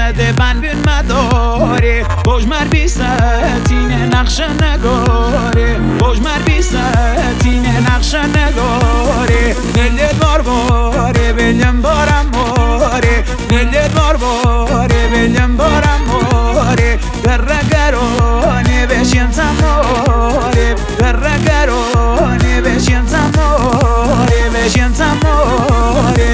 ده بن بین مداره بجمر بیستینه نقش نگاره بجمر بیستینه نقش نگاره دلت باره بلیم بارم ماره دلت باره بلیم بارم ماره درگرانه بشین تماره درگرانه بشین تماره بشین تماره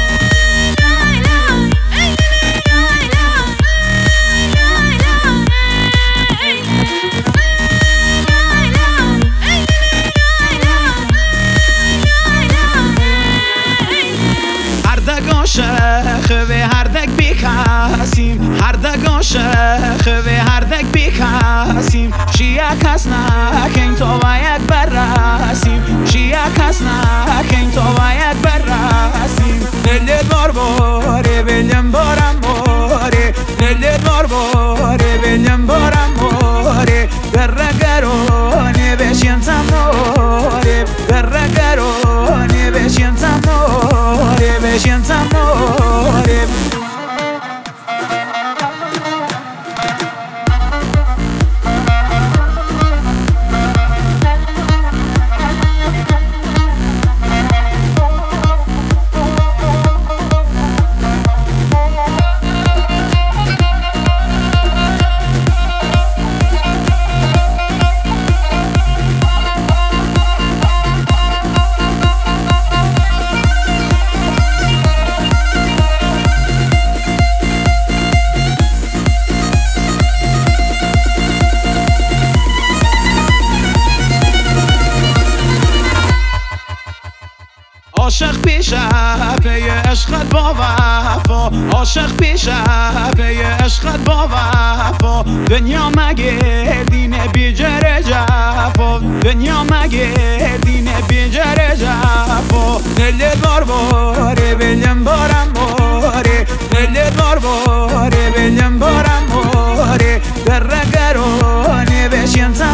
عاشق و هردک بیکاسیم هردک عاشق و هردک بیکاسیم شیعه کس نکن تو باید برسیم شیعه کس نکن تو باید برسیم دلت باره بلیم بارم ماره دلت باره بلیم بارم ماره درگرانه بشین تماره درگرانه بشین تماره بشین تماره عاشق پیشه پی عشقت با وفا عاشق پیشه پی عشقت با وفا دنیا مگه دین بیجر جفا دنیا مگه دین بیجر جفا دلت باره بلیم بارم ماره دلت باره بلیم بارم ماره درگرانه بشین